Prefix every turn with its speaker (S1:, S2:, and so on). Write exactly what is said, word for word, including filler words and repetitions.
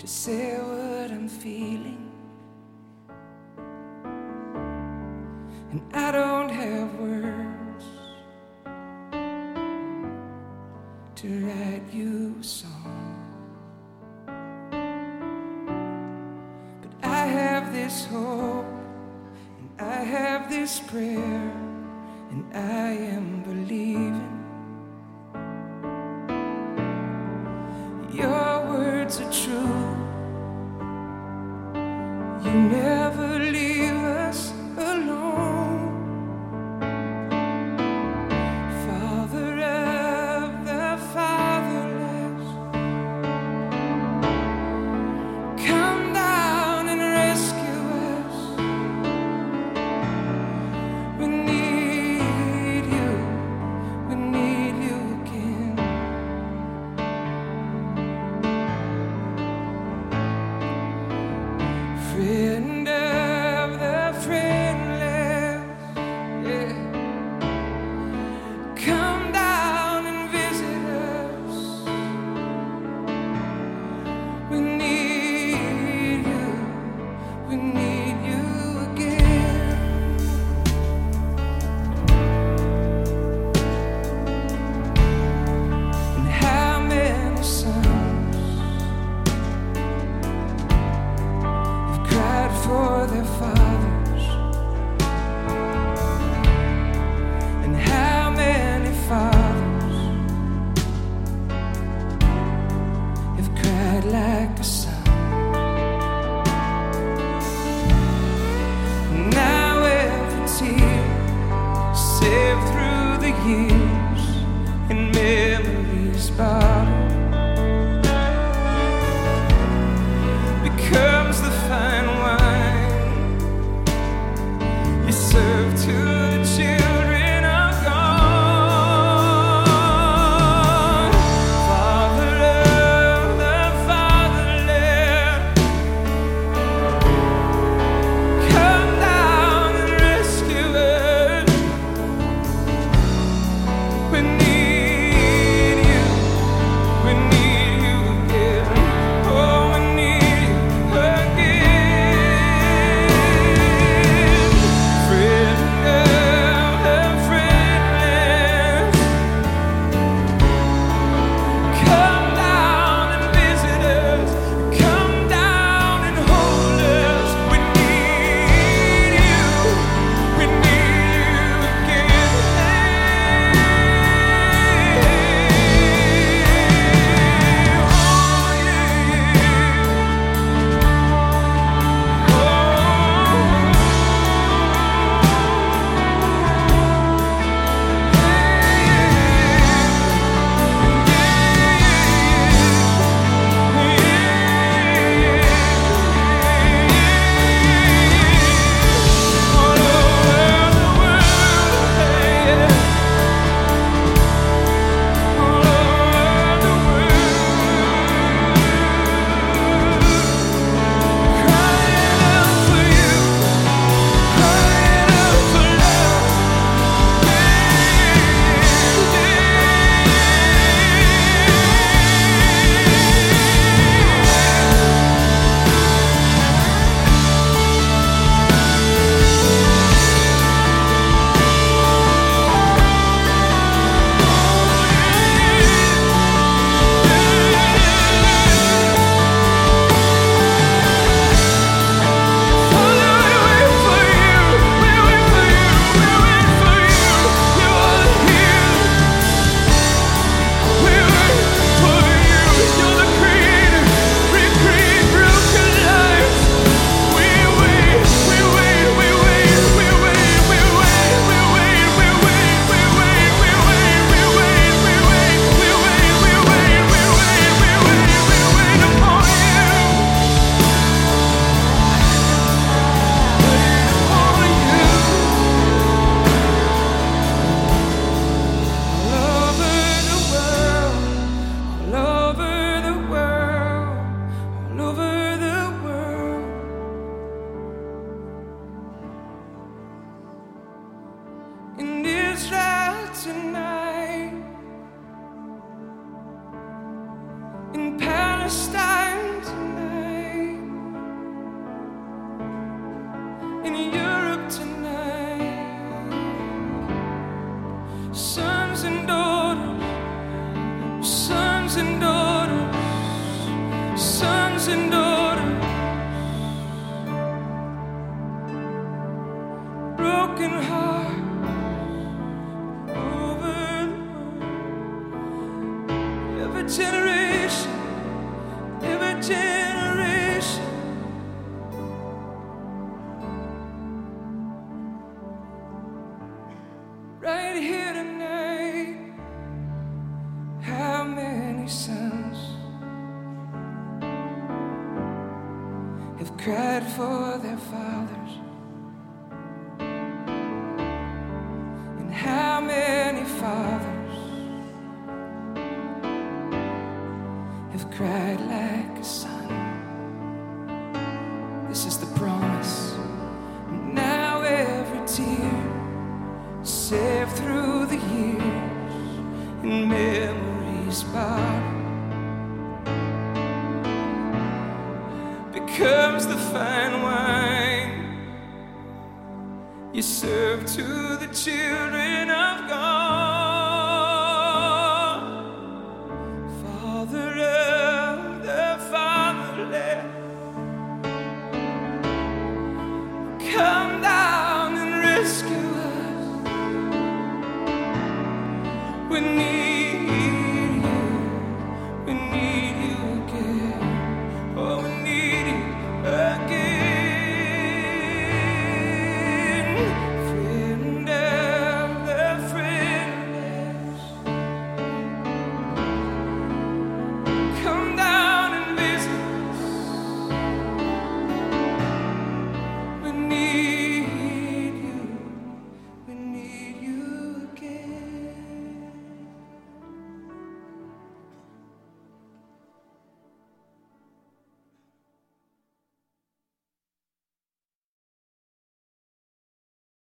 S1: to say what I'm feeling, and I don't have words to write you a song. But I have this hope, and I have this prayer, and I am believing your words are true. You never leave us alone. Father of the fatherless, come down and rescue us. We need you, we need you again. Friend of the friendless, yeah. Come down and visit us. We need you, we need you again. And how many sons cried for their fathers, and how many fathers have cried like a son. Now every tear saved through the years in memories bottled becomes the fine wine you serve to the children of God. Father of the fatherless, come down and rescue us. We need you, we need you again. Oh, we need you again. Friend of the friendless, come down and visit us. Come down and hold us. We need you, we need you again. In Palestine tonight. sons and daughters, broken hearts over the world. Every generation, every generation, right here tonight. How many sons have cried for their fathers? And how many fathers have cried like a son? This is the promise. Now every tear saved through the years in memories bowed becomes the fine wine you serve to the children of God. Father of the fatherless, come down and rescue us. We need